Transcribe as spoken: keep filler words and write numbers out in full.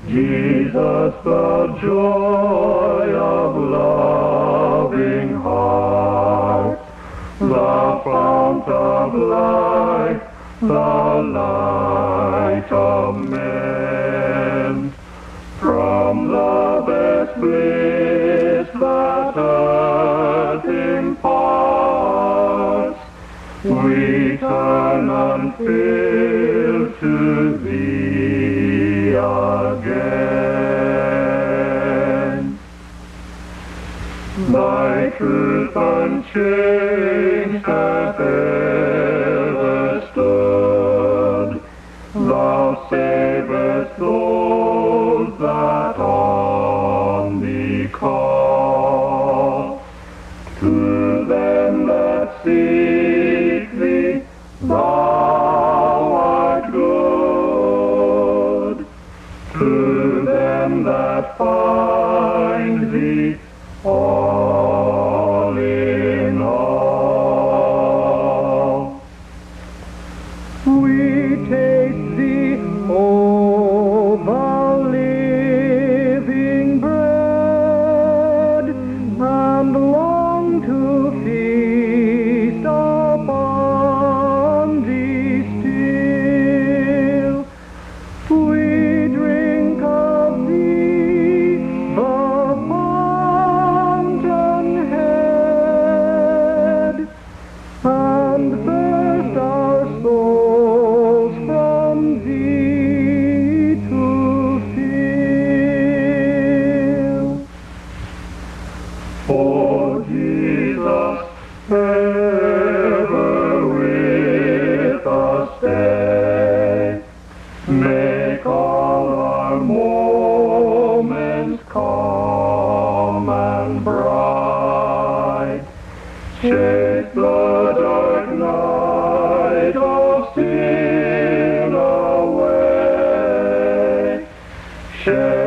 Jesus, the joy of loving heart, the fount of life, the light of men. From the best bliss that earth imparts, we turn unfilled to Thee again. Thy truth unchanged hath ever stood. Thou savest those that on Thee call. To them that seek Thee, Thou art good. To them that find Thee, all in all. We taste Thee, O the living bread, and long to feast upon Thee still. We drink of Thee, the fountainhead, and thirst our souls from Thee to fill. O Jesus, ever with us stay. Make all our moments calm and bright. Chase the dark night of sin away. Share